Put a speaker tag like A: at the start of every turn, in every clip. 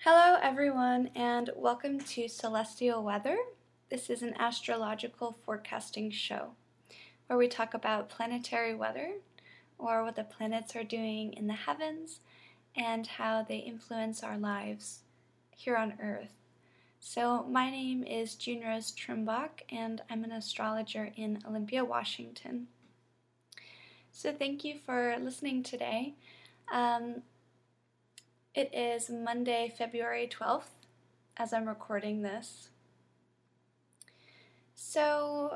A: Hello, everyone, and welcome to Celestial Weather. This is an astrological forecasting show where we talk about planetary weather, or what the planets are doing in the heavens, and how they influence our lives here on Earth. So, my name is June Rose Trimbach, and I'm an astrologer in Olympia, Washington. So, thank you for listening today. It is Monday, February 12th, as I'm recording this. So,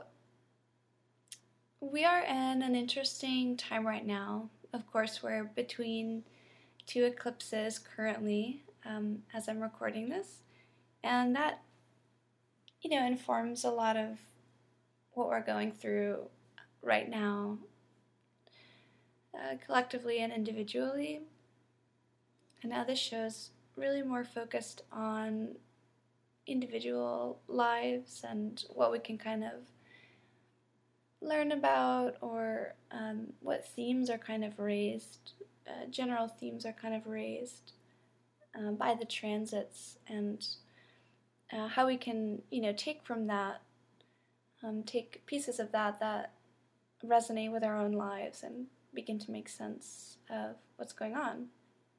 A: we are in an interesting time right now. Of course, we're between two eclipses currently, as I'm recording this, and that, informs a lot of what we're going through right now, collectively and individually. And now this show's really more focused on individual lives and what we can kind of learn about, or what themes are kind of raised, general themes are kind of raised by the transits, and how we can, take from that, take pieces of that resonate with our own lives and begin to make sense of what's going on.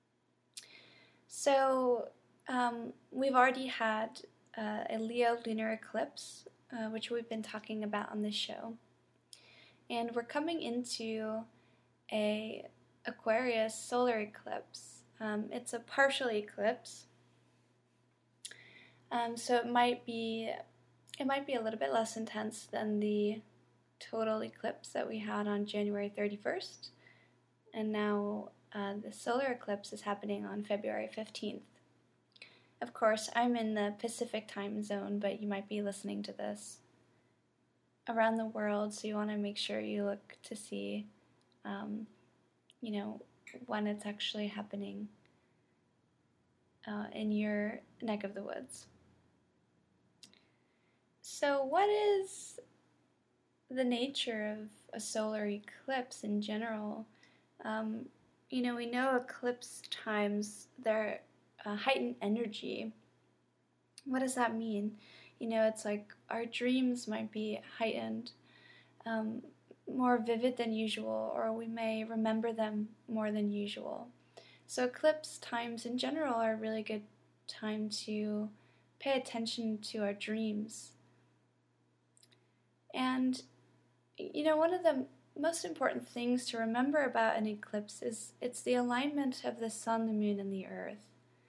A: So, we've already had a Leo lunar eclipse, which we've been talking about on this show. And we're coming into a Aquarius solar eclipse. It's a partial eclipse. So it might be a little bit less intense than the total eclipse that we had on January 31st. And now the solar eclipse is happening on February 15th. Of course, I'm in the Pacific time zone, but you might be listening to this around the world, so you want to make sure you look to see, when it's actually happening in your neck of the woods. So what is the nature of a solar eclipse in general? We know eclipse times, they're heightened energy. What does that mean? It's like our dreams might be heightened, more vivid than usual, or we may remember them more than usual. So eclipse times in general are a really good time to pay attention to our dreams. And, one of the most important things to remember about an eclipse is it's the alignment of the sun, the moon, and the earth.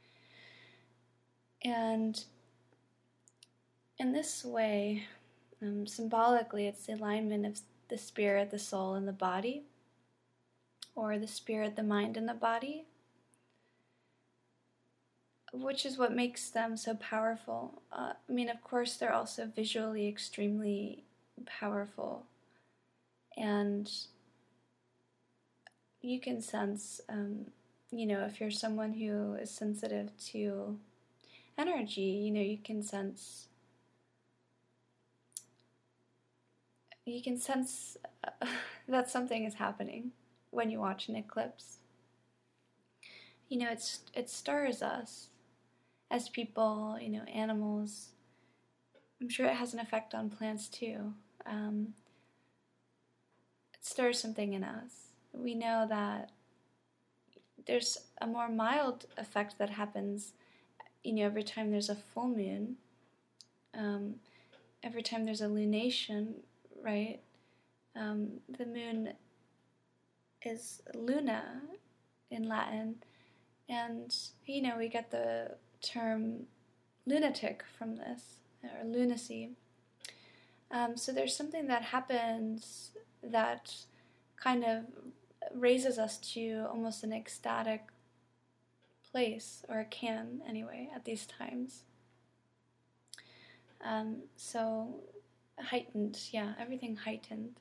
A: And in this way, symbolically, it's the alignment of the spirit, the soul, and the body, or the spirit, the mind, and the body, which is what makes them so powerful. Of course, they're also visually extremely powerful. And you can sense, if you're someone who is sensitive to energy, you can sense that something is happening when you watch an eclipse. It stirs us as people, animals. I'm sure it has an effect on plants too. It stirs something in us. We know that there's a more mild effect that happens, every time there's a full moon, every time there's a lunation, right? The moon is luna in Latin, and, we get the term lunatic from this, or lunacy. So there's something that happens that kind of raises us to almost an ecstatic place, or it can anyway at these times. So heightened, everything heightened.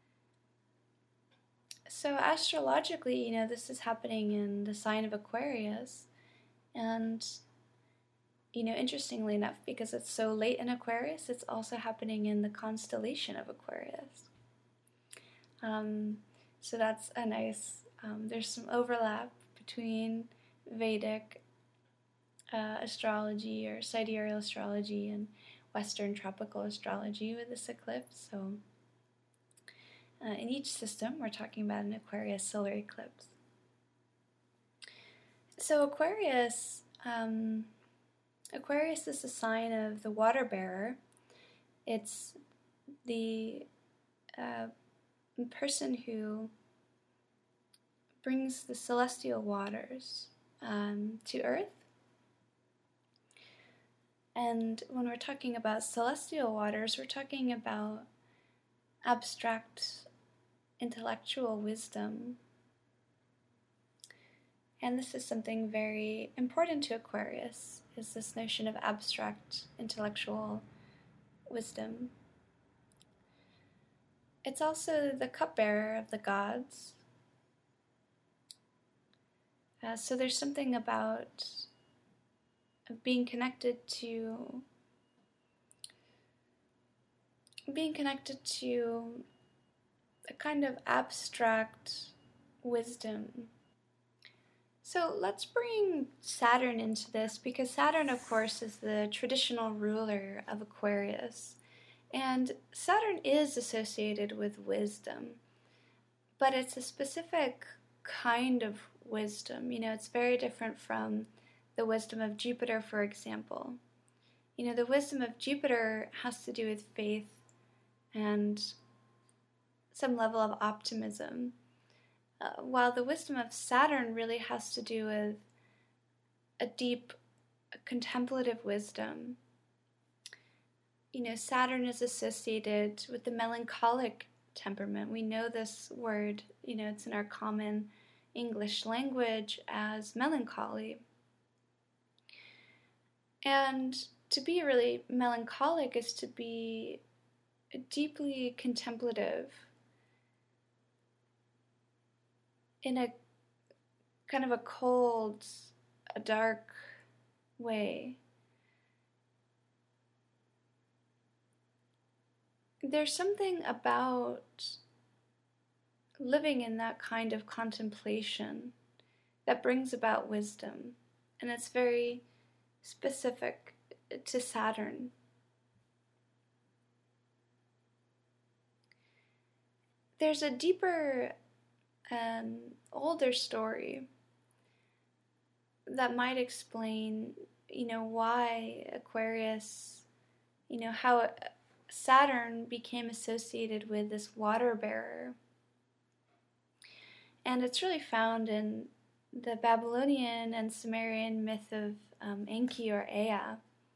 A: So astrologically, this is happening in the sign of Aquarius, and interestingly enough, because it's so late in Aquarius, it's also happening in the constellation of Aquarius. So that's a nice, there's some overlap between Vedic astrology or sidereal astrology and Western tropical astrology with this eclipse. So in each system, we're talking about an Aquarius solar eclipse. So Aquarius is a sign of the water bearer. It's the person who brings the celestial waters to Earth. And when we're talking about celestial waters, we're talking about abstract intellectual wisdom. And this is something very important to Aquarius, is this notion of abstract intellectual wisdom. It's also the cupbearer of the gods. So there's something about being connected to a kind of abstract wisdom. So let's bring Saturn into this, because Saturn, of course, is the traditional ruler of Aquarius. And Saturn is associated with wisdom, but it's a specific kind of wisdom. It's very different from the wisdom of Jupiter, for example. The wisdom of Jupiter has to do with faith and some level of optimism, while the wisdom of Saturn really has to do with a deep contemplative wisdom. Saturn is associated with the melancholic temperament. We know this word, it's in our common English language as melancholy. And to be really melancholic is to be deeply contemplative in a kind of a cold, a dark way. There's something about living in that kind of contemplation that brings about wisdom, and it's very specific to Saturn. There's a deeper, older story that might explain, why Aquarius, how Saturn became associated with this water bearer. And it's really found in the Babylonian and Sumerian myth of Enki or Ea,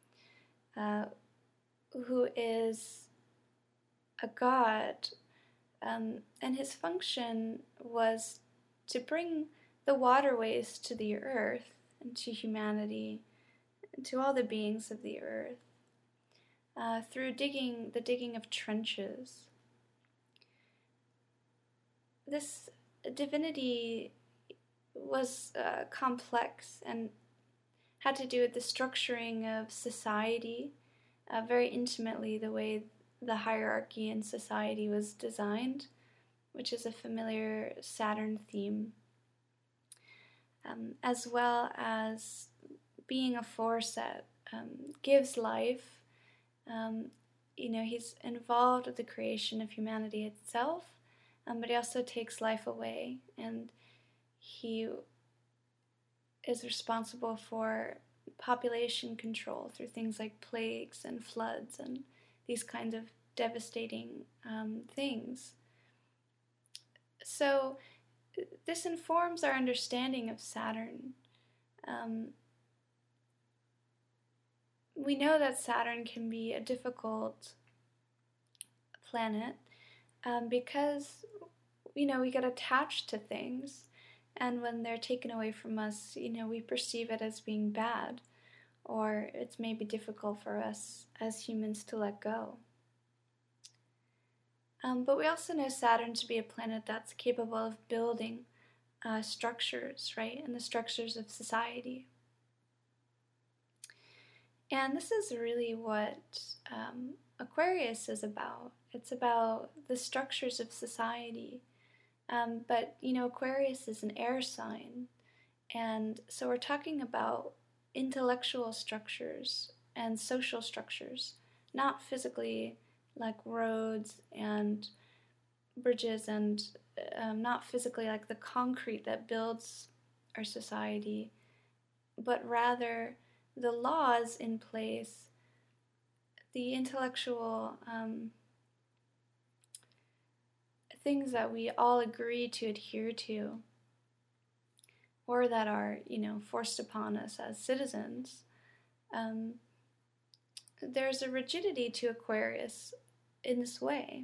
A: who is a god, and his function was to bring the waterways to the earth and to humanity and to all the beings of the earth through the digging of trenches. This divinity was complex and had to do with the structuring of society very intimately, the way the hierarchy in society was designed, which is a familiar Saturn theme, as well as being a force that gives life. He's involved with the creation of humanity itself, but he also takes life away, and he is responsible for population control through things like plagues and floods and these kinds of devastating things. So this informs our understanding of Saturn. We know that Saturn can be a difficult planet because, we get attached to things, and when they're taken away from us, we perceive it as being bad, or it's maybe difficult for us as humans to let go. But we also know Saturn to be a planet that's capable of building structures, right, and the structures of society. And this is really what Aquarius is about. It's about the structures of society. But, Aquarius is an air sign. And so we're talking about, intellectual structures and social structures, not physically like roads and bridges, and not physically like the concrete that builds our society, but rather the laws in place, the intellectual things that we all agree to adhere to, or that are, forced upon us as citizens. There's a rigidity to Aquarius in this way.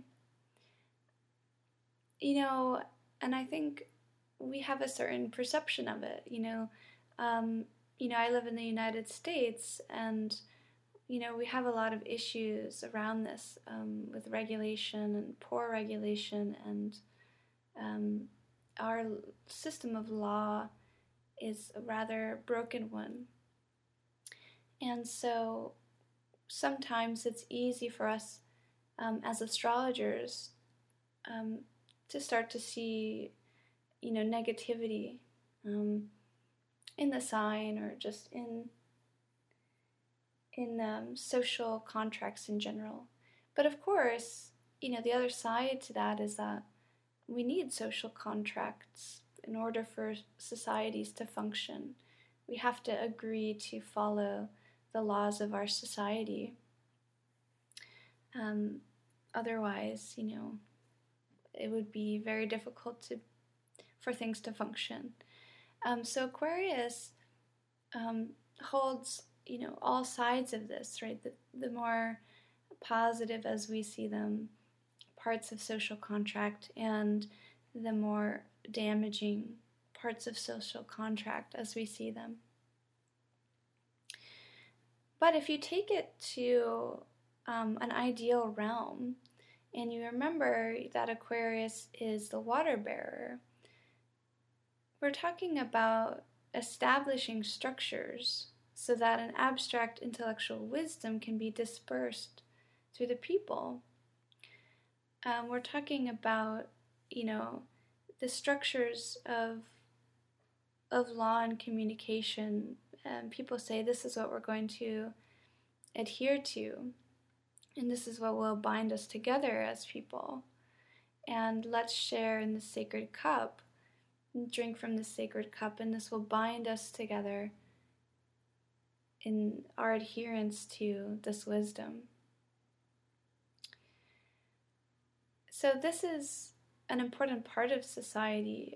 A: And I think we have a certain perception of it. I live in the United States, and we have a lot of issues around this with regulation and poor regulation, and our system of law is a rather broken one. And so sometimes it's easy for us as astrologers to start to see, negativity in the sign, or just in social contracts in general. But of course, the other side to that is that we need social contracts in order for societies to function. We have to agree to follow the laws of our society. Otherwise, it would be very difficult for things to function. So Aquarius holds, all sides of this, right? The more positive, as we see them, parts of social contract, and the more damaging parts of social contract as we see them. But if you take it to an ideal realm, and you remember that Aquarius is the water bearer, we're talking about establishing structures so that an abstract intellectual wisdom can be dispersed through the people. We're talking about, the structures of law and communication. People say this is what we're going to adhere to, and this is what will bind us together as people. And let's share in the sacred cup, drink from the sacred cup, and this will bind us together in our adherence to this wisdom. So this is an important part of society.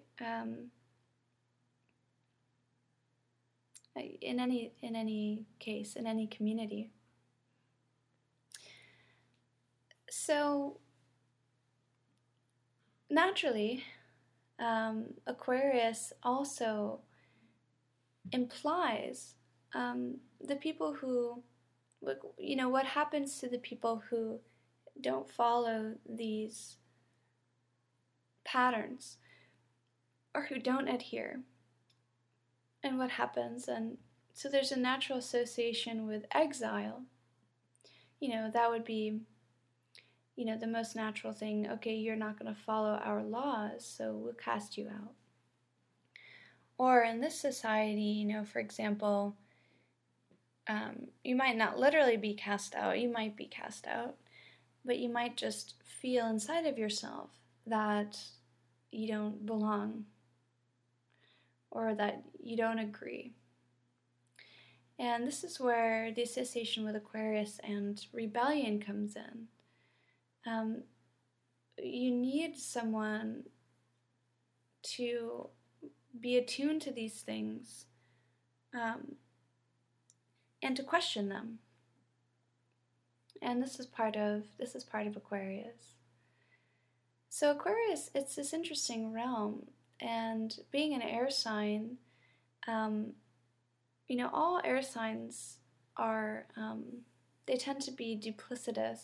A: In any case, in any community. So naturally, Aquarius also implies the people who, what happens to the people who don't follow these patterns, or who don't adhere, and what happens. And so there's a natural association with exile. That would be, the most natural thing. Okay, you're not going to follow our laws, so we'll cast you out. Or in this society, for example, you might not literally be cast out, you might be cast out, but you might just feel inside of yourself that you don't belong, or that you don't agree. And this is where the association with Aquarius and rebellion comes in. You need someone to be attuned to these things, and to question them. And this is part of Aquarius. So Aquarius, it's this interesting realm, and being an air sign, all air signs are, they tend to be duplicitous,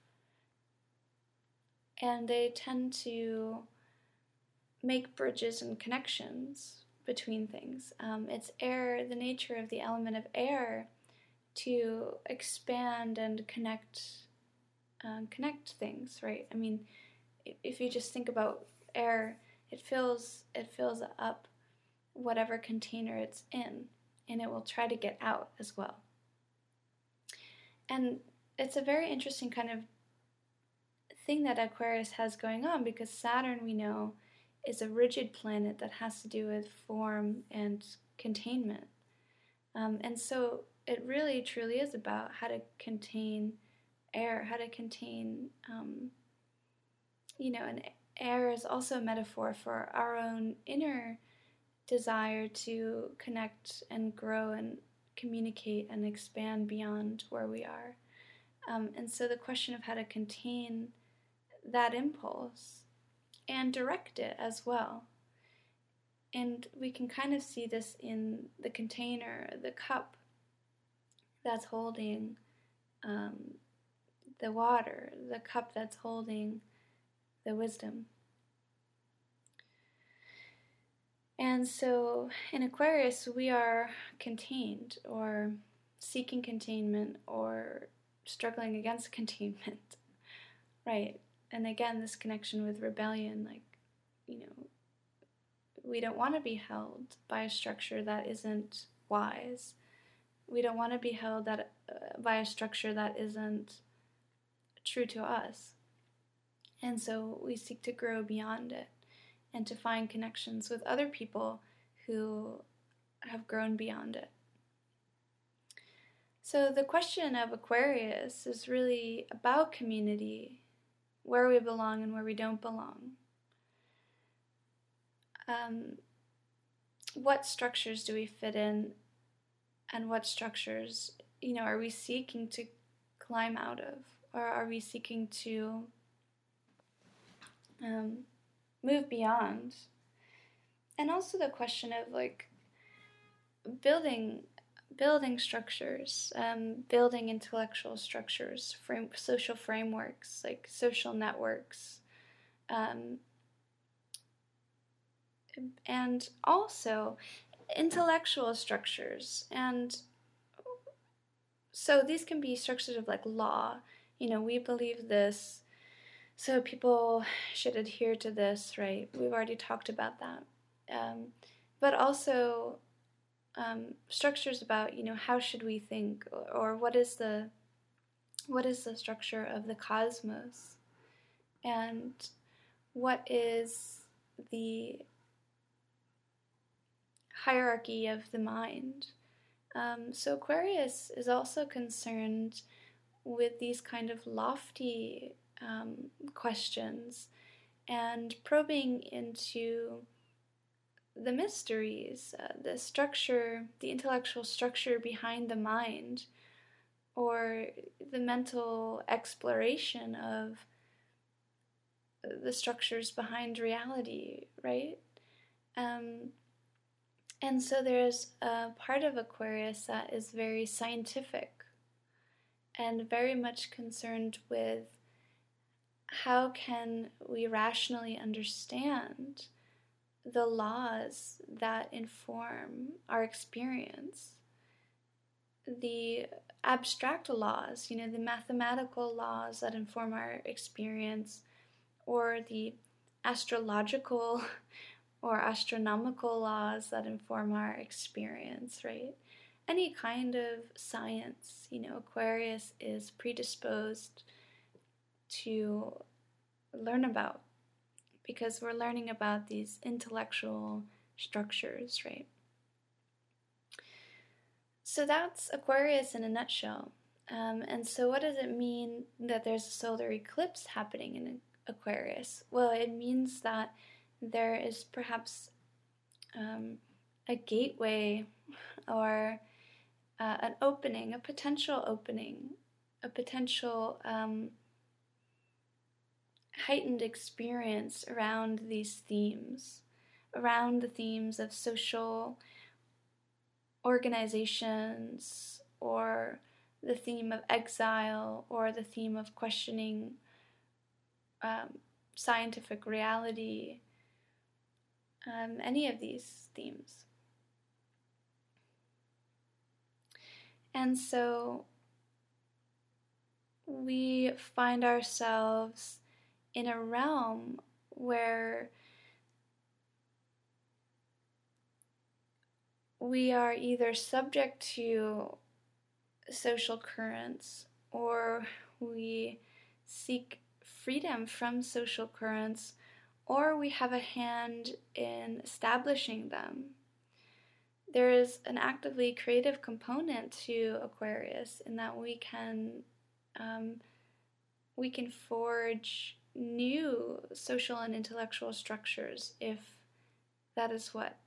A: and they tend to make bridges and connections between things. It's air, the nature of the element of air, to expand and connect things, right? I mean, if you just think about air, it fills up whatever container it's in. and it will try to get out as well. And it's a very interesting kind of thing that Aquarius has going on, because Saturn, we know, is a rigid planet that has to do with form and containment. And so it really truly is about how to contain air, how to contain, and air is also a metaphor for our own inner desire to connect and grow and communicate and expand beyond where we are. And so the question of how to contain that impulse and direct it as well. And we can kind of see this in the container, the cup that's holding the water, the cup that's holding the wisdom. And so in Aquarius, we are contained, or seeking containment, or struggling against containment, right? And again, this connection with rebellion, we don't want to be held by a structure that isn't wise. We don't want to be held by a structure that isn't true to us. And so we seek to grow beyond it and to find connections with other people who have grown beyond it. So the question of Aquarius is really about community, where we belong and where we don't belong. What structures do we fit in, and what structures, are we seeking to climb out of, or are we seeking to move beyond? And also the question of building structures, building intellectual structures, social frameworks, like social networks, and also intellectual structures. And so these can be structures of law. We believe this, so people should adhere to this, right? We've already talked about that. But also structures about, how should we think, or what is the structure of the cosmos, and what is the hierarchy of the mind. So Aquarius is also concerned with these kind of lofty questions and probing into the mysteries, the structure, the intellectual structure behind the mind, or the mental exploration of the structures behind reality, right? And so there's a part of Aquarius that is very scientific and very much concerned with how can we rationally understand the laws that inform our experience, the abstract laws, the mathematical laws that inform our experience, or the astrological or astronomical laws that inform our experience, right? Any kind of science, Aquarius is predisposed to learn about, because we're learning about these intellectual structures, right? So that's Aquarius in a nutshell. And so what does it mean that there's a solar eclipse happening in Aquarius? Well, it means that there is perhaps a gateway, or an opening, a potential heightened experience around these themes, around the themes of social organizations, or the theme of exile, or the theme of questioning scientific reality, any of these themes. And so we find ourselves in a realm where we are either subject to social currents or we seek freedom from social currents, or we have a hand in establishing them. There is an actively creative component to Aquarius in that we can forge new social and intellectual structures if that is what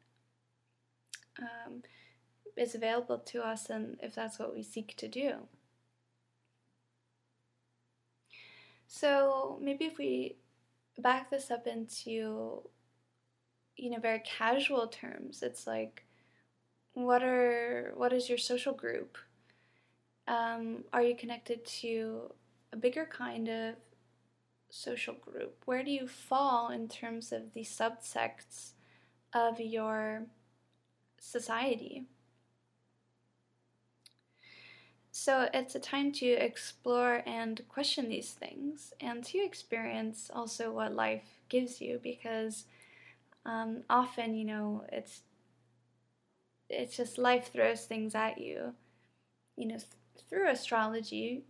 A: is available to us and if that's what we seek to do. So maybe if we back this up into, very casual terms, it's like, what is your social group? Are you connected to a bigger kind of social group? Where do you fall in terms of the subsects of your society? So it's a time to explore and question these things and to experience also what life gives you, because often, it's just life throws things at you, through astrology,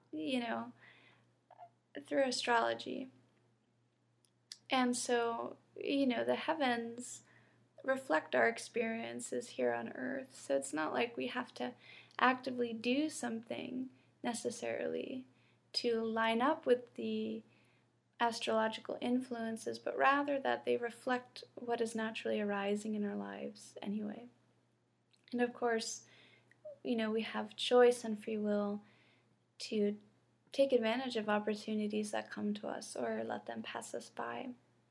A: And so, the heavens reflect our experiences here on earth. So it's not like we have to actively do something necessarily to line up with the astrological influences, but rather that they reflect what is naturally arising in our lives anyway. And of course, we have choice and free will to take advantage of opportunities that come to us or let them pass us by.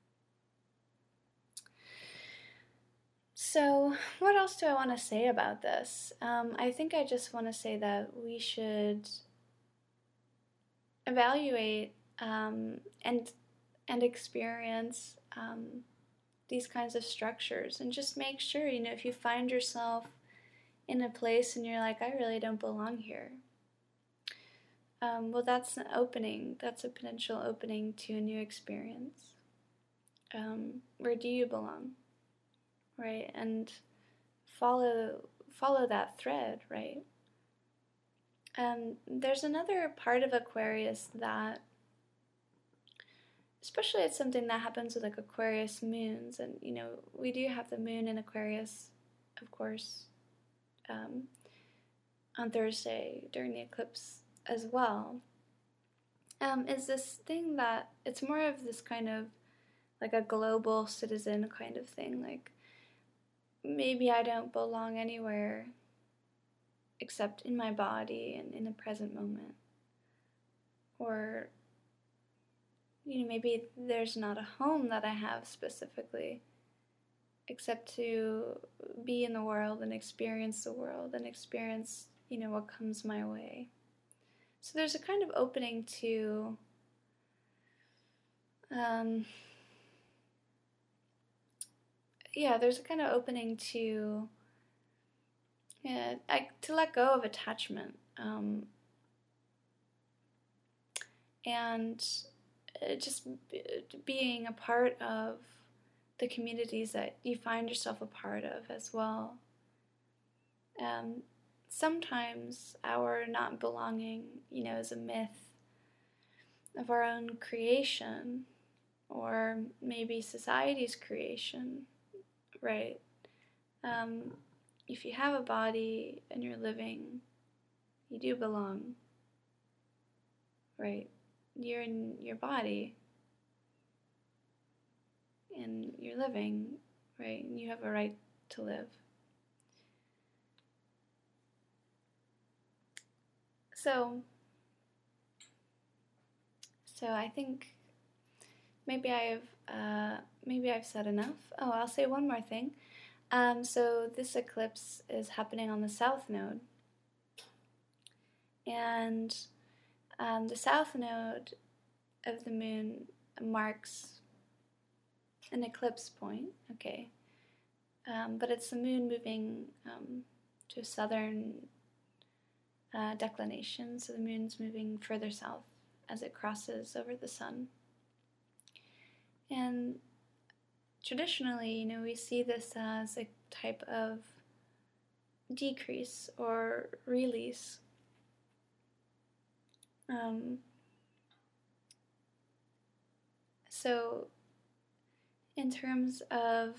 A: So, what else do I want to say about this? I think I just want to say that we should evaluate and experience these kinds of structures, and just make sure, if you find yourself in a place and you're like, I really don't belong here. Well, that's an opening. That's a potential opening to a new experience. Where do you belong? Right? And follow that thread, right? There's another part of Aquarius that, especially it's something that happens with like Aquarius moons, and we do have the moon in Aquarius, of course, on Thursday during the eclipse as well, is this thing that it's more of this kind of like a global citizen kind of thing, like maybe I don't belong anywhere except in my body and in the present moment. Or, maybe there's not a home that I have specifically except to be in the world and experience the world and experience, what comes my way. So there's a kind of opening to there's a kind of opening to let go of attachment, and just being a part of the communities that you find yourself a part of as well. Sometimes our not belonging, is a myth of our own creation, or maybe society's creation, right? If you have a body and you're living, you do belong, right? You're in your body and you're living, right? And you have a right to live. So I think maybe I've said enough. Oh, I'll say one more thing. So this eclipse is happening on the south node, and the south node of the moon marks an eclipse point. Okay, but it's the moon moving to a southern declination, so the moon's moving further south as it crosses over the sun. And traditionally, we see this as a type of decrease or release. So in terms of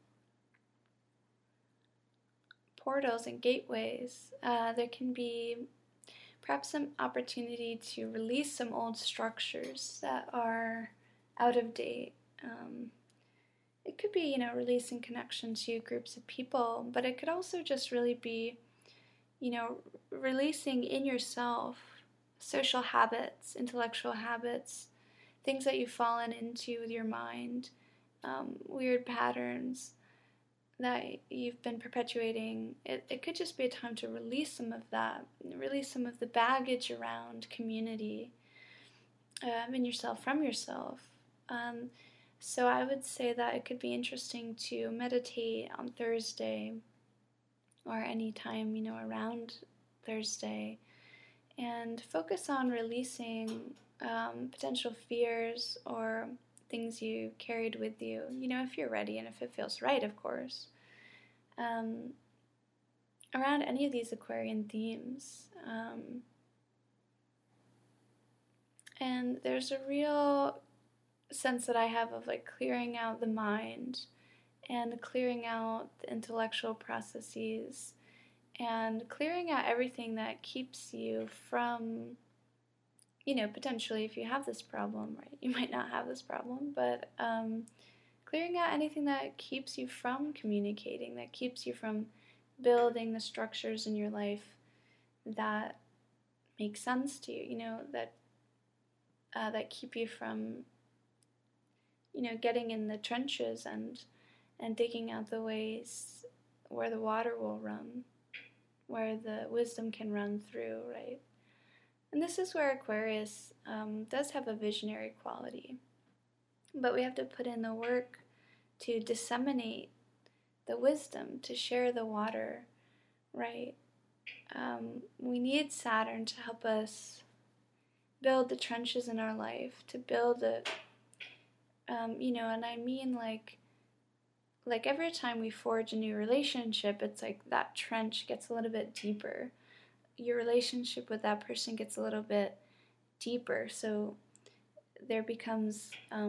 A: portals and gateways, there can be perhaps some opportunity to release some old structures that are out of date. It could be, releasing connection to groups of people, but it could also just really be, releasing in yourself social habits, intellectual habits, things that you've fallen into with your mind, weird patterns that you've been perpetuating. It could just be a time to release some of that, release some of the baggage around community in yourself, from yourself. So I would say that it could be interesting to meditate on Thursday or any time, around Thursday, and focus on releasing potential fears or things you carried with you, if you're ready and if it feels right, of course, around any of these Aquarian themes. And there's a real sense that I have of clearing out the mind and clearing out the intellectual processes and clearing out everything that keeps you from, potentially, if you have this problem, right? You might not have this problem, but clearing out anything that keeps you from communicating, that keeps you from building the structures in your life that make sense to you, that keep you from, getting in the trenches and digging out the ways where the water will run, where the wisdom can run through, right? And this is where Aquarius does have a visionary quality. But we have to put in the work to disseminate the wisdom, to share the water, right? We need Saturn to help us build the trenches in our life, to build it, and I mean like every time we forge a new relationship, it's like that trench gets a little bit deeper. Your relationship with that person gets a little bit deeper, so there becomes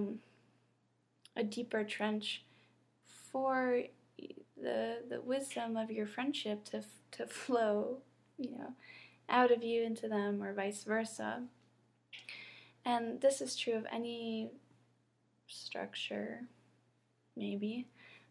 A: a deeper trench for the wisdom of your friendship to flow, out of you into them, or vice versa. And this is true of any structure, maybe.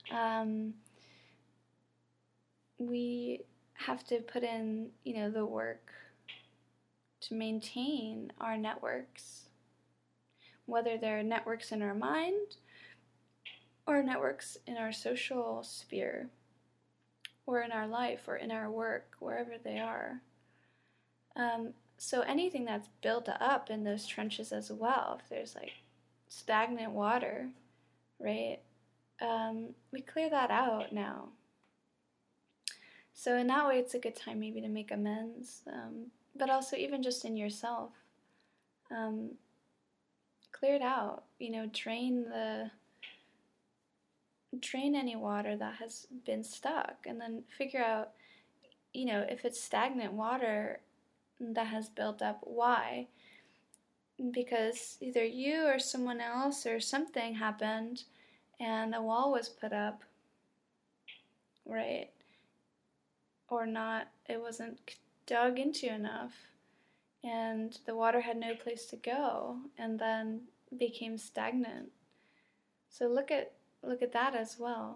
A: We have to put in, the work to maintain our networks, whether they're networks in our mind or networks in our social sphere or in our life or in our work, wherever they are. So anything that's built up in those trenches as well, if there's stagnant water, right, we clear that out now. So in that way, it's a good time maybe to make amends, but also even just in yourself, clear it out, drain any water that has been stuck, and then figure out, if it's stagnant water that has built up, why? Because either you or someone else or something happened and a wall was put up, right? Or not, it wasn't dug into enough and the water had no place to go and then became stagnant. So look at that as well.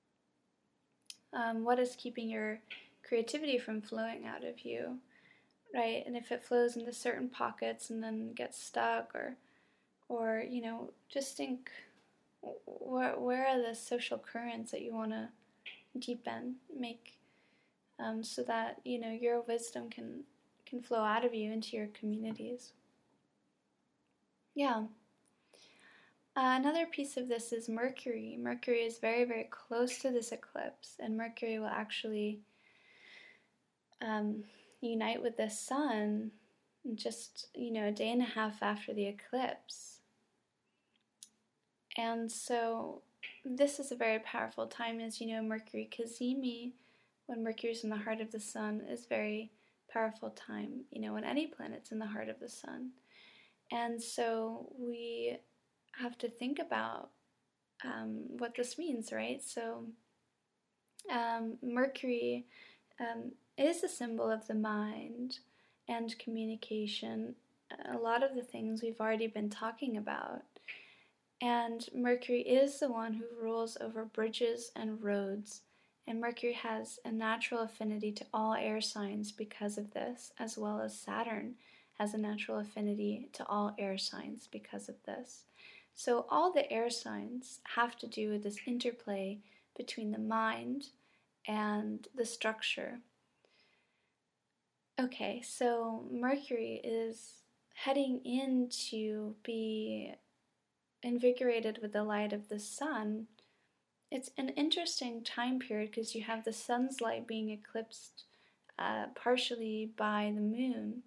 A: What is keeping your creativity from flowing out of you, right? And if it flows into certain pockets and then gets stuck, or just think, where are the social currents that you want to deepen, make, so that your wisdom can flow out of you into your communities. Yeah. Another piece of this is Mercury. Mercury is very, very close to this eclipse, and Mercury will actually unite with the Sun just, a day and a half after the eclipse. And so this is a very powerful time. As you know, Mercury Cazimi when Mercury's in the heart of the sun, is very powerful time, when any planet's in the heart of the sun. And so we have to think about what this means, right? So Mercury is a symbol of the mind and communication, a lot of the things we've already been talking about. And Mercury is the one who rules over bridges and roads. And Mercury has a natural affinity to all air signs because of this, as well as Saturn has a natural affinity to all air signs because of this. So all the air signs have to do with this interplay between the mind and the structure. Okay, so Mercury is heading in to be invigorated with the light of the sun. It's an interesting time period because you have the sun's light being eclipsed partially by the moon.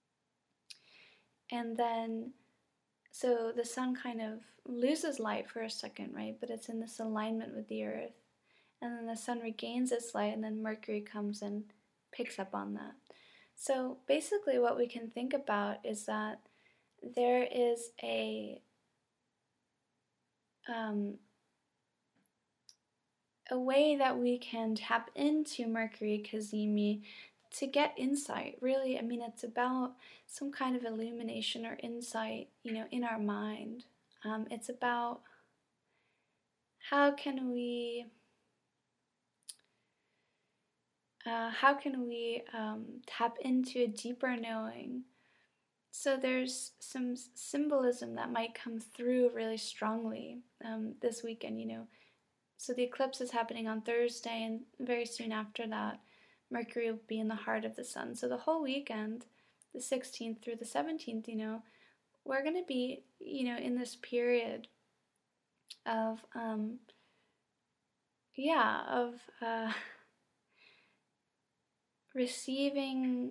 A: And then, so the sun kind of loses light for a second, right? But it's in this alignment with the earth. And then the sun regains its light, and then Mercury comes and picks up on that. So basically what we can think about is that there is a way that we can tap into Mercury Cazimi to get insight. Really, I mean, it's about some kind of illumination or insight, in our mind. It's about how can we tap into a deeper knowing. So there's some symbolism that might come through really strongly this weekend, So the eclipse is happening on Thursday, and very soon after that, Mercury will be in the heart of the sun. So the whole weekend, the 16th through the 17th, we're going to be, in this period of, receiving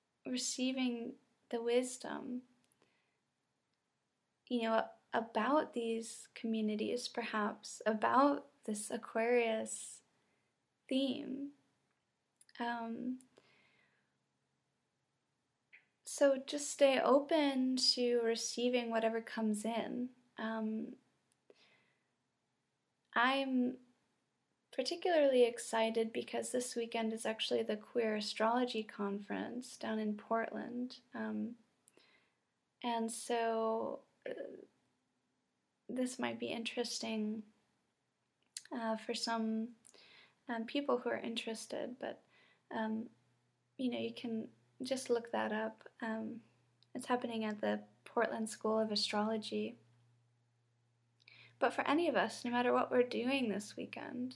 A: the wisdom, about these communities, perhaps, about this Aquarius theme. So just stay open to receiving whatever comes in. I'm particularly excited because this weekend is actually the Queer Astrology Conference down in Portland. And so this might be interesting for some people who are interested, but you can just look that up. It's happening at the Portland School of Astrology. But for any of us, no matter what we're doing this weekend,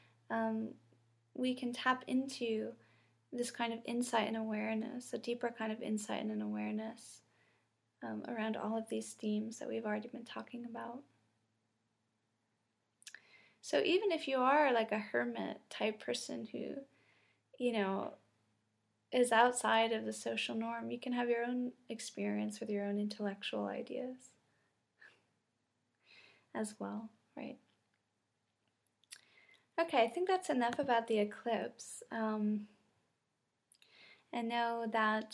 A: we can tap into this kind of insight and awareness, a deeper kind of insight and an awareness around all of these themes that we've already been talking about. So even if you are like a hermit type person who, is outside of the social norm, you can have your own experience with your own intellectual ideas as well, right? Okay, I think that's enough about the eclipse. And know that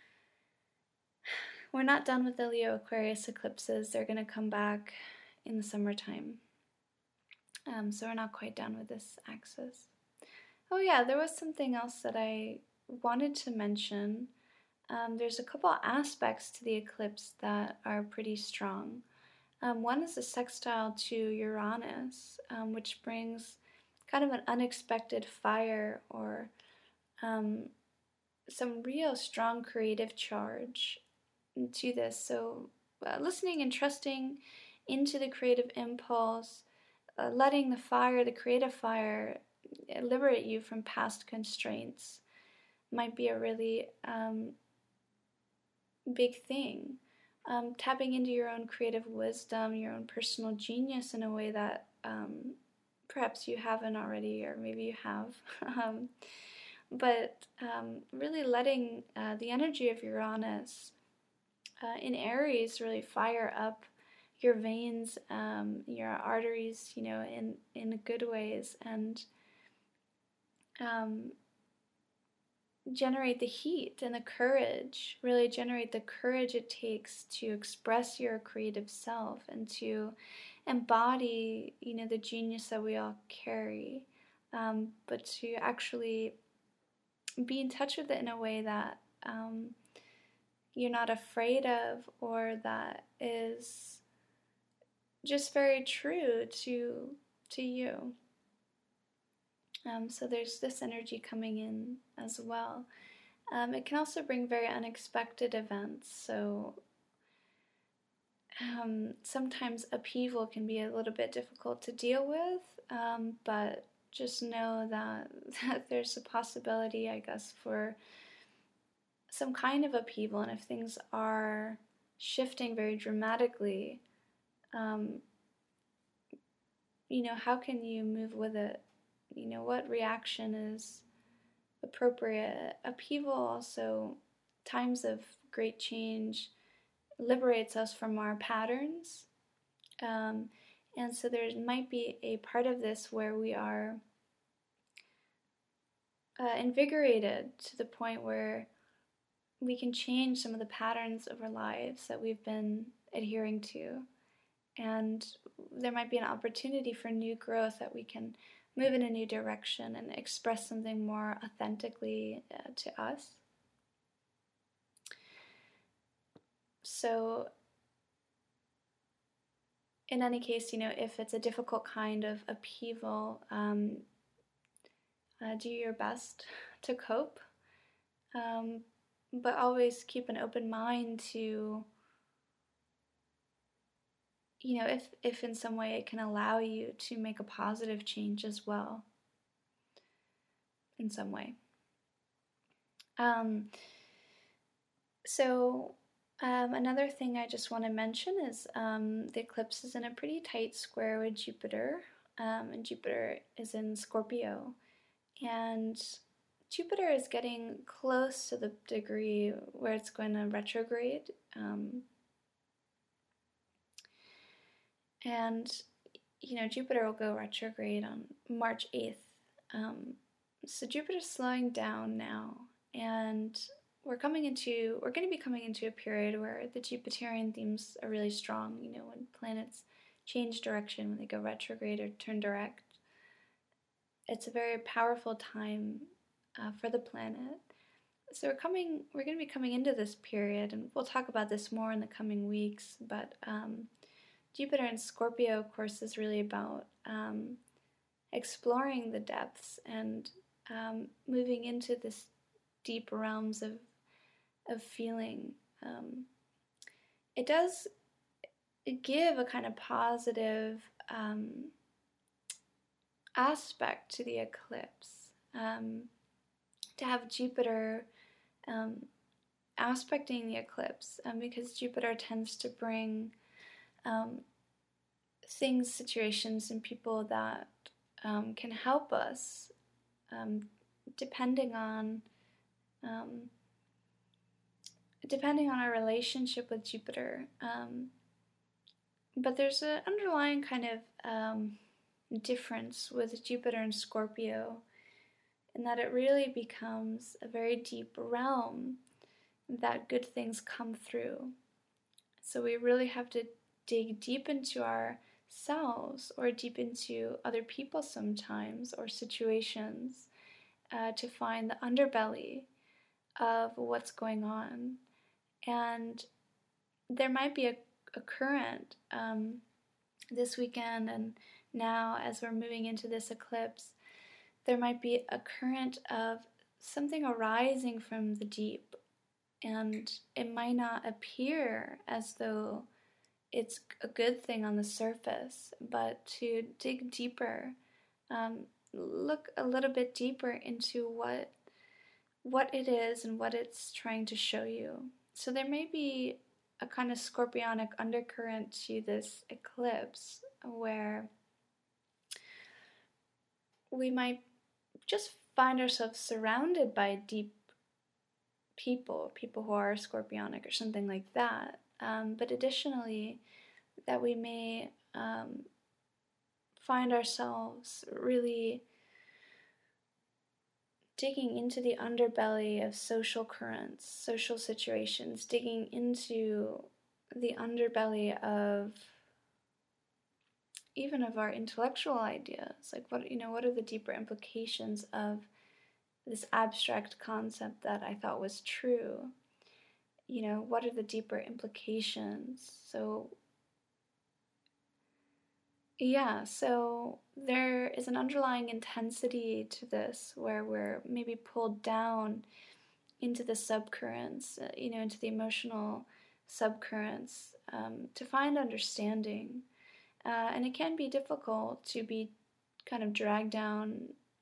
A: we're not done with the Leo Aquarius eclipses. They're going to come back in the summertime. So we're not quite done with this axis. Oh yeah, there was something else that I wanted to mention. There's a couple aspects to the eclipse that are pretty strong. One is a sextile to Uranus, which brings kind of an unexpected fire or some real strong creative charge to this. So listening and trusting into the creative impulse, letting the fire, the creative fire, liberate you from past constraints might be a really big thing. Tapping into your own creative wisdom, your own personal genius in a way that perhaps you haven't already, or maybe you have. But really letting the energy of Uranus in Aries really fire up your veins, your arteries, in good ways, and generate the heat and the courage, really generate the courage it takes to express your creative self and to embody, the genius that we all carry, but to actually be in touch with it in a way that you're not afraid of, or that is just very true to you. So there's this energy coming in as well. It can also bring very unexpected events. So sometimes upheaval can be a little bit difficult to deal with, but just know that there's a possibility, I guess, for some kind of upheaval. And if things are shifting very dramatically, how can you move with it? What reaction is appropriate? Upheaval, also, times of great change, liberates us from our patterns. And so there might be a part of this where we are invigorated to the point where we can change some of the patterns of our lives that we've been adhering to. And there might be an opportunity for new growth, that we can move in a new direction and express something more authentically to us. So in any case, if it's a difficult kind of upheaval, do your best to cope, but always keep an open mind to, if in some way it can allow you to make a positive change as well, in some way. Another thing I just want to mention is the eclipse is in a pretty tight square with Jupiter, and Jupiter is in Scorpio, and Jupiter is getting close to the degree where it's going to retrograde, and Jupiter will go retrograde on March 8th. So Jupiter's slowing down now, and we're going to be coming into a period where the Jupiterian themes are really strong. When planets change direction, when they go retrograde or turn direct, it's a very powerful time for the planet. So we're going to be coming into this period, and we'll talk about this more in the coming weeks. But Jupiter in Scorpio, of course, is really about exploring the depths and moving into this deep realms of feeling. It does give a kind of positive aspect to the eclipse, to have Jupiter aspecting the eclipse, because Jupiter tends to bring things, situations, and people that can help us, depending on our relationship with Jupiter. But there's an underlying kind of difference with Jupiter and Scorpio, in that it really becomes a very deep realm that good things come through. So we really have to dig deep into ourselves, or deep into other people sometimes, or situations, to find the underbelly of what's going on. And there might be a current this weekend, and now as we're moving into this eclipse, there might be a current of something arising from the deep, and it might not appear as though it's a good thing on the surface, but to dig deeper, look a little bit deeper into what it is and what it's trying to show you. So there may be a kind of scorpionic undercurrent to this eclipse, where we might just find ourselves surrounded by deep people who are scorpionic or something like that. But additionally, that we may find ourselves really digging into the underbelly of social currents, social situations, digging into the underbelly of even of our intellectual ideas. Like what are the deeper implications of this abstract concept that I thought was true? What are the deeper implications? So there is an underlying intensity to this where we're maybe pulled down into the subcurrents, into the emotional subcurrents, to find understanding. And it can be difficult to be kind of dragged down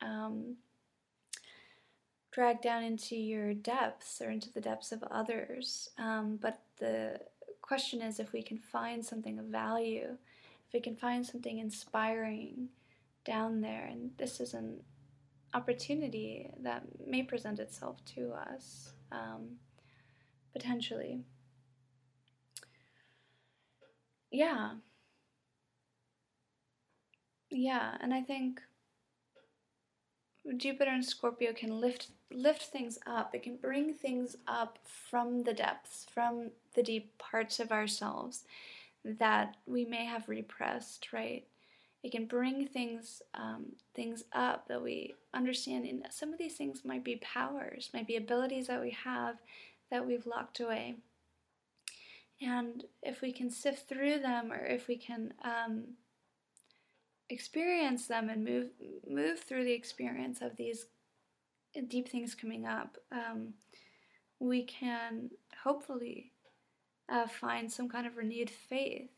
A: into your depths or into the depths of others. But the question is if we can find something of value, if we can find something inspiring down there. And this is an opportunity that may present itself to us, potentially. And I think Jupiter and Scorpio can lift things up. It can bring things up from the depths, from the deep parts of ourselves that we may have repressed, right? It can bring things up that we understand. And some of these things might be powers, might be abilities that we have that we've locked away. And if we can sift through them, or if we can experience them and move through the experience of these deep things coming up, we can hopefully find some kind of renewed faith.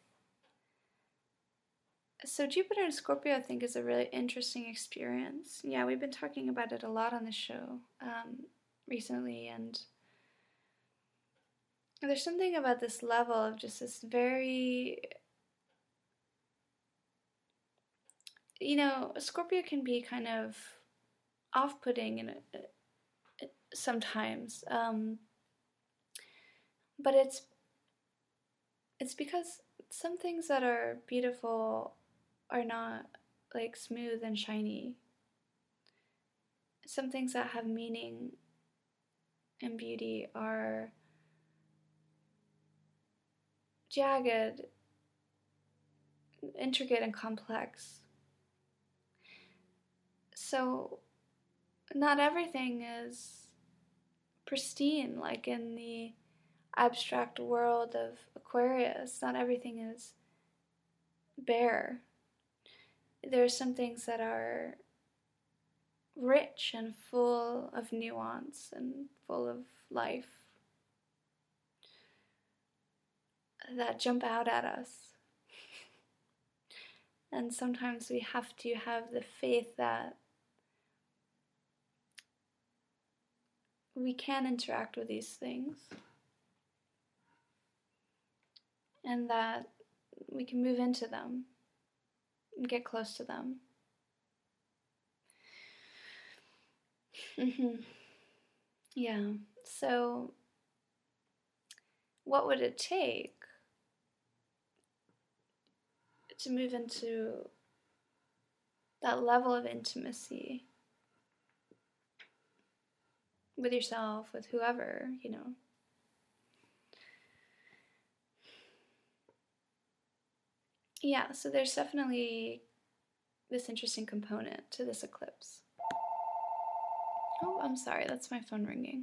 A: So Jupiter and Scorpio, I think, is a really interesting experience. Yeah, we've been talking about it a lot on the show recently, and there's something about this level of just this very, Scorpio can be kind of off-putting sometimes, but it's because some things that are beautiful are not like smooth and shiny. Some things that have meaning and beauty are jagged, intricate, and complex. So not everything is pristine, like in the abstract world of Aquarius. Not everything is bare. There are some things that are rich and full of nuance and full of life that jump out at us. And sometimes we have to have the faith that we can interact with these things and that we can move into them and get close to them. Yeah, so what would it take to move into that level of intimacy with yourself, with whoever, Yeah, so there's definitely this interesting component to this eclipse. Oh, I'm sorry, that's my phone ringing.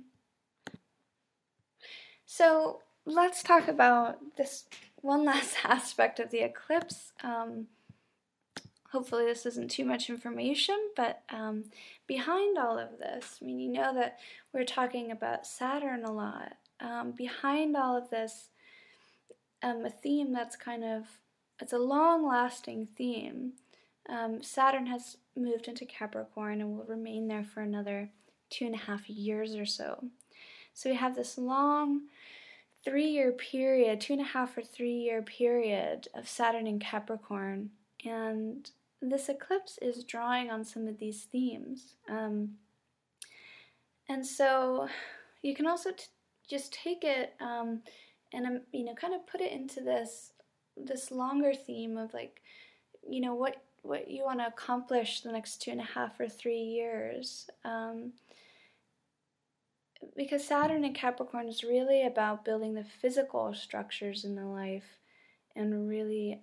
A: So let's talk about this one last aspect of the eclipse. Hopefully this isn't too much information, but behind all of this, you know that we're talking about Saturn a lot. Behind all of this, a theme that's it's a long-lasting theme. Saturn has moved into Capricorn and will remain there for another 2.5 years or so. So we have this long 3-year period, 2.5 or 3-year period of Saturn in Capricorn, and this eclipse is drawing on some of these themes. And so you can also just take it and kind of put it into this longer theme of what you want to accomplish the next 2.5 or 3 years. because Saturn in Capricorn is really about building the physical structures in the life and really,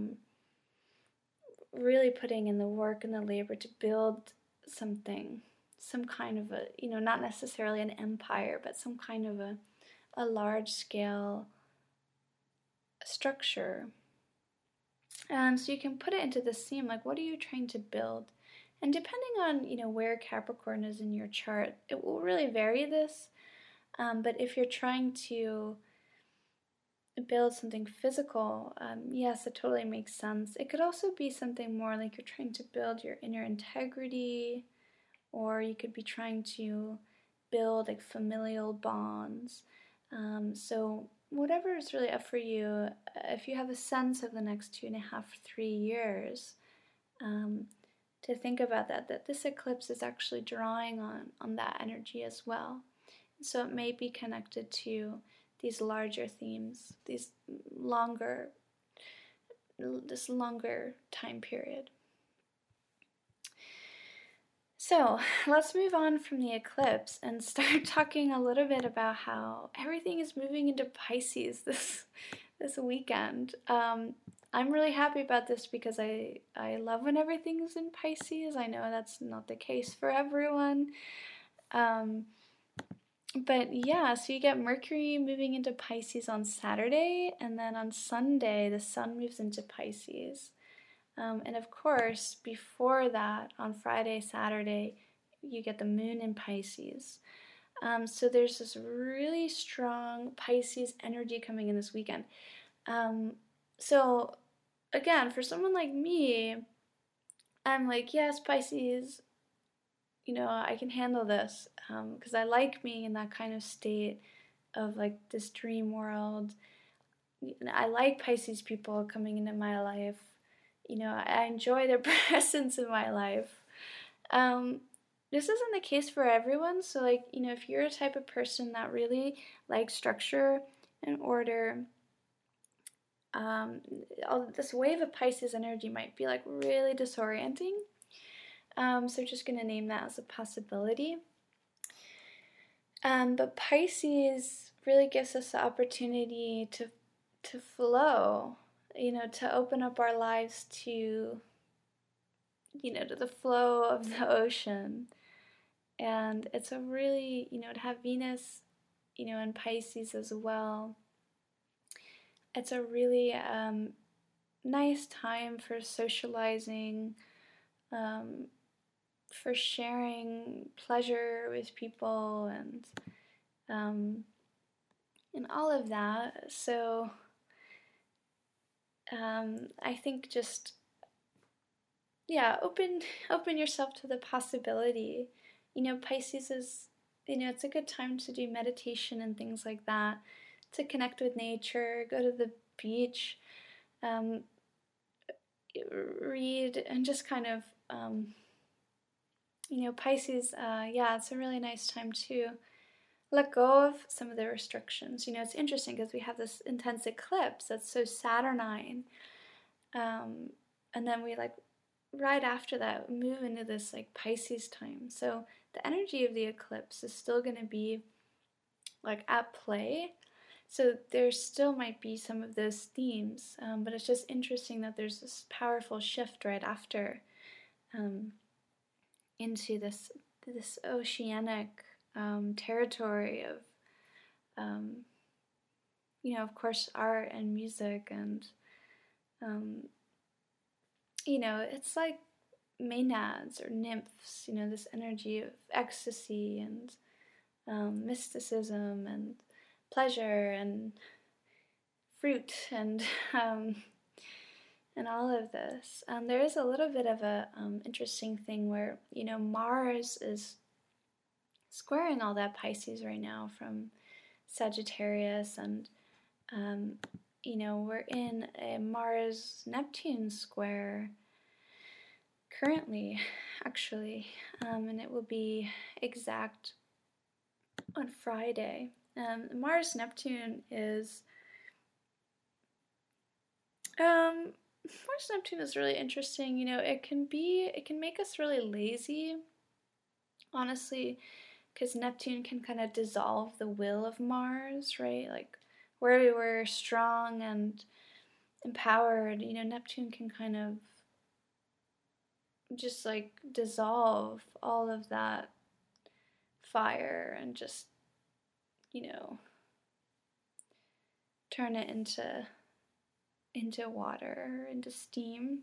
A: really putting in the work and the labor to build something, some kind of a, not necessarily an empire, but some kind of a large scale structure. So you can put it into this theme, like, what are you trying to build? And depending on, where Capricorn is in your chart, it will really vary this. But if you're trying to build something physical, yes, it totally makes sense. It could also be something more like you're trying to build your inner integrity, or you could be trying to build like familial bonds. So whatever is really up for you, if you have a sense of the next 2.5, 3 years, to think about that this eclipse is actually drawing on that energy as well. So it may be connected to these larger themes, this longer time period. So let's move on from the eclipse and start talking a little bit about how everything is moving into Pisces this weekend. I'm really happy about this because I love when everything is in Pisces. I know that's not the case for everyone. But yeah, so you get Mercury moving into Pisces on Saturday, and then on Sunday, the Sun moves into Pisces. And of course, before that, on Friday, Saturday, you get the Moon in Pisces. So there's this really strong Pisces energy coming in this weekend. So again, for someone like me, I'm like, yes, Pisces, I can handle this, because I like being in that kind of state of like this dream world. I like Pisces people coming into my life. I enjoy their presence in my life. This isn't the case for everyone, so like, if you're a type of person that really likes structure and order, this wave of Pisces energy might be like really disorienting. So just going to name that as a possibility. But Pisces really gives us the opportunity to flow, to open up our lives to the flow of the ocean. And it's a really, to have Venus, in Pisces as well. It's a really nice time for socializing, for sharing pleasure with people, and all of that. So I think just open yourself to the possibility. Pisces is, it's a good time to do meditation and things like that, to connect with nature, go to the beach, read, and just kind of Pisces, it's a really nice time to let go of some of the restrictions. It's interesting because we have this intense eclipse that's so Saturnine, and then we right after that move into this Pisces time. So the energy of the eclipse is still going to be at play. So there still might be some of those themes, but it's just interesting that there's this powerful shift right after, into this oceanic territory of, of course, art and music, and it's like maenads or nymphs, this energy of ecstasy and mysticism and pleasure and fruit and all of this. There is a little bit of a interesting thing where Mars is squaring all that Pisces right now from Sagittarius, and we're in a Mars-Neptune square currently, actually, and it will be exact on Friday. Mars-Neptune is Mars-Neptune is really interesting. It can make us really lazy. Honestly, because Neptune can kind of dissolve the will of Mars, right? Like where we were strong and empowered, Neptune can kind of just like dissolve all of that fire and just, turn it into water, into steam.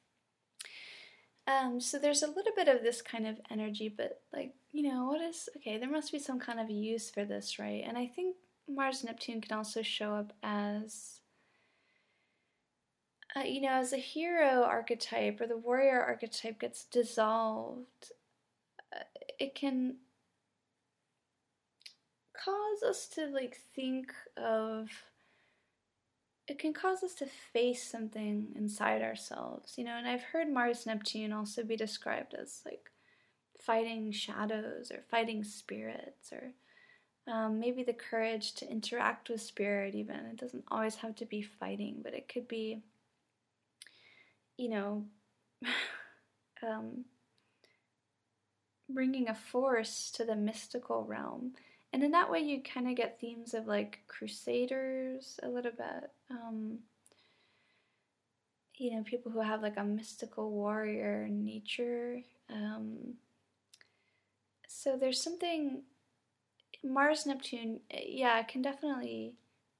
A: So there's a little bit of this kind of energy, but like, there must be some kind of use for this, right? And I think Mars Neptune can also show up as, as a hero archetype or the warrior archetype gets dissolved. It can cause us to it can cause us to face something inside ourselves, and I've heard Mars Neptune also be described as like fighting shadows or fighting spirits, or maybe the courage to interact with spirit even. It doesn't always have to be fighting, but it could be, bringing a force to the mystical realm. And in that way, you kind of get themes of like crusaders a little bit. People who have like a mystical warrior nature. So there's something, Mars Neptune, it can definitely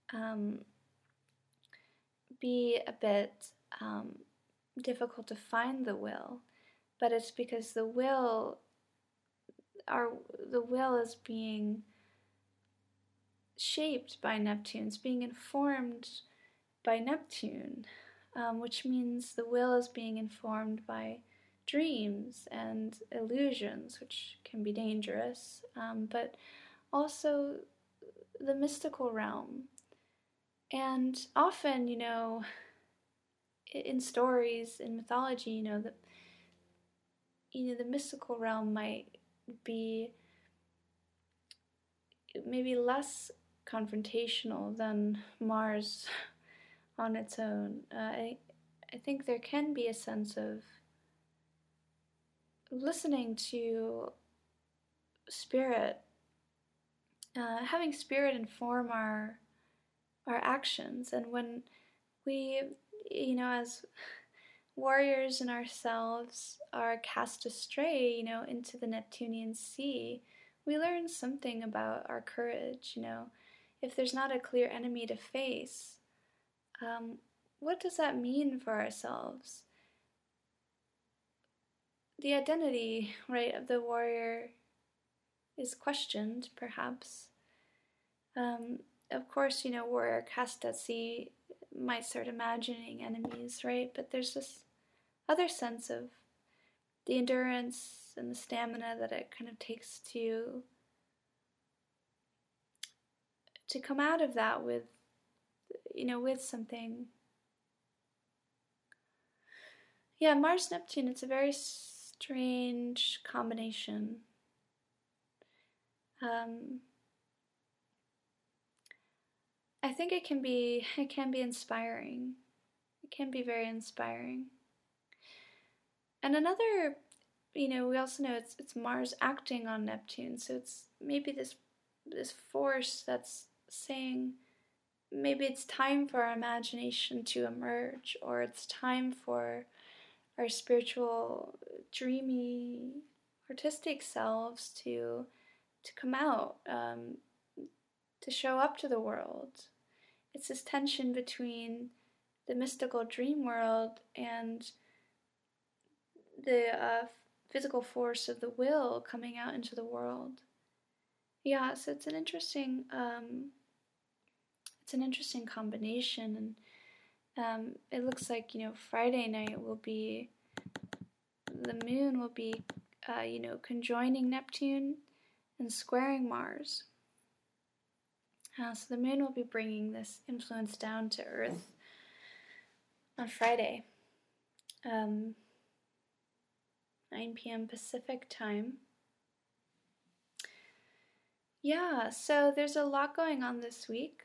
A: be a bit difficult to find the will, but it's because the will is being shaped by Neptune, it's being informed by Neptune, which means the will is being informed by dreams and illusions, which can be dangerous, but also the mystical realm. And often, in stories, in mythology, the mystical realm might be maybe less confrontational than Mars on its own. I think there can be a sense of listening to spirit, having spirit inform our actions. And when we, as warriors in ourselves are cast astray, into the Neptunian sea, we learn something about our courage. If there's not a clear enemy to face, what does that mean for ourselves? The identity, right, of the warrior is questioned, perhaps. Of course, warrior cast at sea might start imagining enemies, right? But there's this other sense of the endurance and the stamina that it kind of takes to come out of that with something. Yeah, Mars Neptune, it's a very strange combination. I think it can be inspiring. It can be very inspiring. And another, we also know it's Mars acting on Neptune, so it's maybe this force that's saying maybe it's time for our imagination to emerge, or it's time for our spiritual, dreamy, artistic selves to come out, to show up to the world. It's this tension between the mystical dream world and the physical force of the will coming out into the world. Yeah, so it's an interesting combination, and it looks like Friday night the moon will be conjoining Neptune and squaring Mars. So the moon will be bringing this influence down to Earth on Friday, 9 p.m. Pacific time. Yeah, so there's a lot going on this week.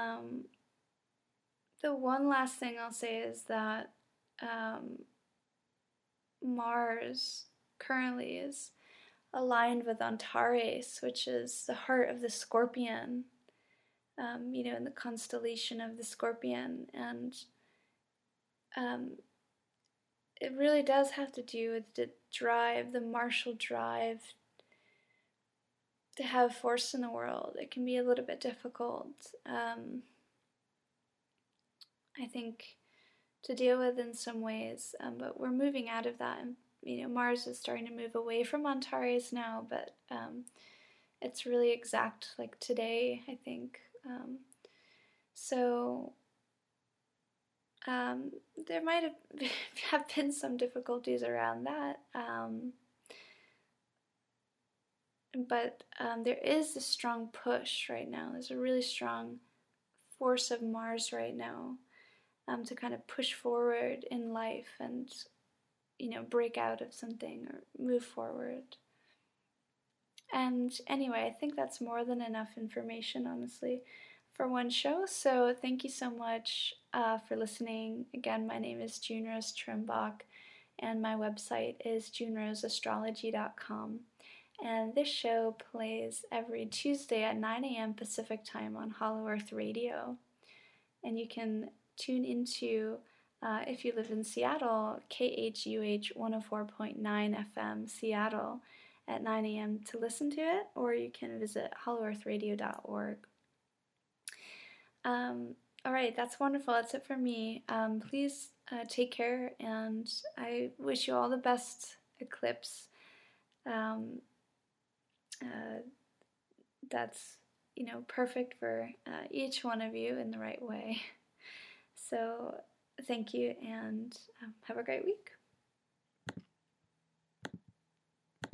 A: The one last thing I'll say is that Mars currently is aligned with Antares, which is the heart of the Scorpion, in the constellation of the Scorpion. And it really does have to do with the drive, the martial drive to have force in the world. It can be a little bit difficult, I think, to deal with in some ways, but we're moving out of that. And, Mars is starting to move away from Antares now, but it's really exact, like today, I think. So there might have been some difficulties around that, but there is a strong push right now. There's a really strong force of Mars right now to kind of push forward in life and, break out of something or move forward. And anyway, I think that's more than enough information, honestly, for one show. So thank you so much for listening. Again, my name is June Rose Trimbach, and my website is juneroseastrology.com. And this show plays every Tuesday at 9 a.m. Pacific time on Hollow Earth Radio. And you can tune into, if you live in Seattle, KHUH 104.9 FM Seattle at 9 a.m. to listen to it, or you can visit hollowearthradio.org. All right, that's wonderful. That's it for me. Please take care, and I wish you all the best eclipse. That's, perfect for each one of you in the right way. So thank you, and have a great week.